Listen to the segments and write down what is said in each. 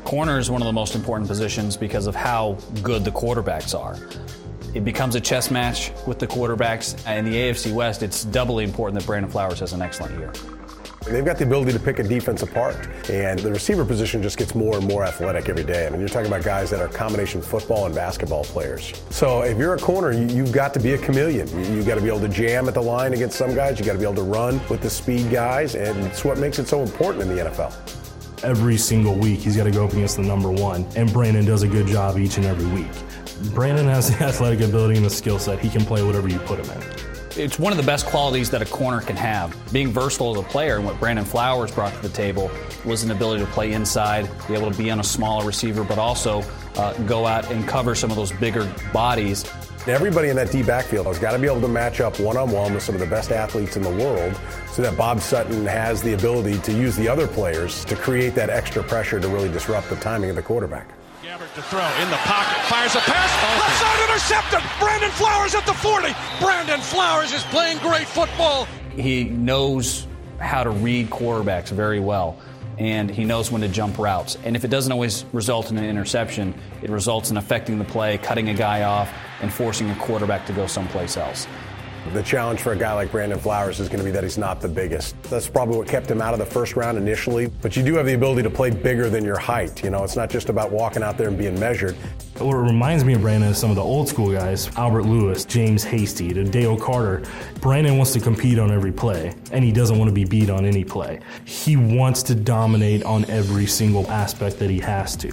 Corner is one of the most important positions because of how good the quarterbacks are. It becomes a chess match with the quarterbacks. In the AFC West, it's doubly important that Brandon Flowers has an excellent year. They've got the ability to pick a defense apart, and the receiver position just gets more and more athletic every day. I mean, you're talking about guys that are combination football and basketball players. So if you're a corner, you've got to be a chameleon. You've got to be able to jam at the line against some guys. You've got to be able to run with the speed guys, and it's what makes it so important in the NFL. Every single week, he's got to go up against the number one, and Brandon does a good job each and every week. Brandon has the athletic ability and the skill set. He can play whatever you put him in. It's one of the best qualities that a corner can have. Being versatile as a player, and what Brandon Flowers brought to the table was an ability to play inside, be able to be on a smaller receiver, but also go out and cover some of those bigger bodies. Everybody in that D backfield has got to be able to match up one-on-one with some of the best athletes in the world so that Bob Sutton has the ability to use the other players to create that extra pressure to really disrupt the timing of the quarterback. Gabbert to throw in the pocket, fires a pass, left side intercepted. Brandon Flowers at the 40. Brandon Flowers is playing great football. He knows how to read quarterbacks very well, and he knows when to jump routes. And if it doesn't always result in an interception, it results in affecting the play, cutting a guy off, and forcing a quarterback to go someplace else. The challenge for a guy like Brandon Flowers is going to be that he's not the biggest. That's probably what kept him out of the first round initially. But you do have the ability to play bigger than your height. You know, it's not just about walking out there and being measured. What reminds me of Brandon is some of the old school guys, Albert Lewis, James Hasty, Dale Carter. Brandon wants to compete on every play, and he doesn't want to be beat on any play. He wants to dominate on every single aspect that he has to.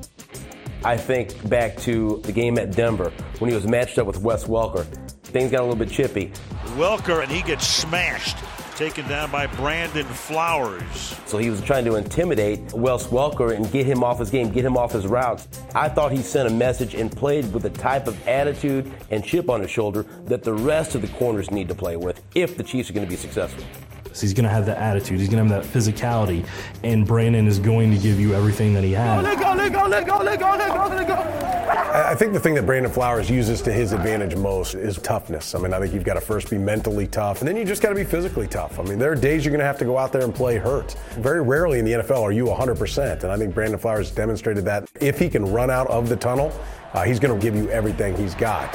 I think back to the game at Denver when he was matched up with Wes Welker. Things got a little bit chippy. Welker, and he gets smashed, taken down by Brandon Flowers. So he was trying to intimidate Wes Welker and get him off his game, get him off his routes. I thought he sent a message and played with the type of attitude and chip on his shoulder that the rest of the corners need to play with if the Chiefs are going to be successful. He's going to have that attitude. He's going to have that physicality, and Brandon is going to give you everything that he has. Let go. I think the thing that Brandon Flowers uses to his advantage most is toughness. I mean, I think you've got to first be mentally tough, and then you just got to be physically tough. I mean, there are days you're going to have to go out there and play hurt. Very rarely in the NFL are you 100%, and I think Brandon Flowers demonstrated that. If he can run out of the tunnel, he's going to give you everything he's got.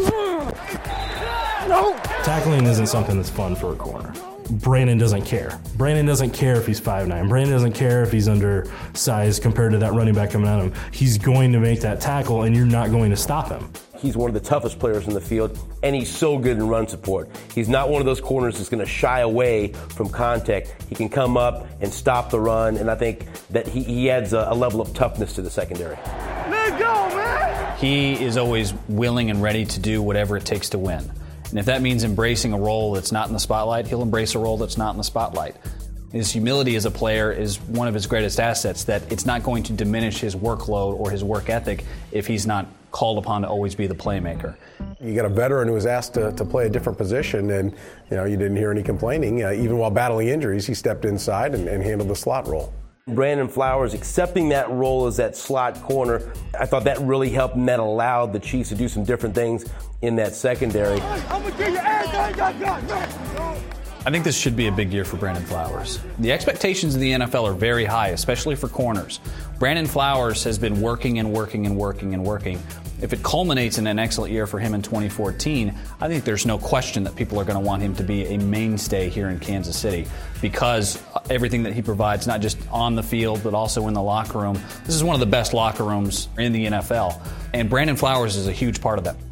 No. Tackling isn't something that's fun for a corner. Brandon doesn't care. Brandon doesn't care if he's 5'9". Brandon doesn't care if he's undersized compared to that running back coming at him. He's going to make that tackle, and you're not going to stop him. He's one of the toughest players in the field, and he's so good in run support. He's not one of those corners that's going to shy away from contact. He can come up and stop the run, and I think that he adds a level of toughness to the secondary. Let's go, man! He is always willing and ready to do whatever it takes to win. And if that means embracing a role that's not in the spotlight, he'll embrace a role that's not in the spotlight. His humility as a player is one of his greatest assets, that it's not going to diminish his workload or his work ethic if he's not called upon to always be the playmaker. You got a veteran who was asked to play a different position, and you didn't hear any complaining. Even while battling injuries, he stepped inside and handled the slot role. Brandon Flowers accepting that role as that slot corner, I thought that really helped and that allowed the Chiefs to do some different things in that secondary. I think this should be a big year for Brandon Flowers. The expectations in the NFL are very high, especially for corners. Brandon Flowers has been working. If it culminates in an excellent year for him in 2014, I think there's no question that people are going to want him to be a mainstay here in Kansas City because everything that he provides, not just on the field, but also in the locker room. This is one of the best locker rooms in the NFL, and Brandon Flowers is a huge part of that.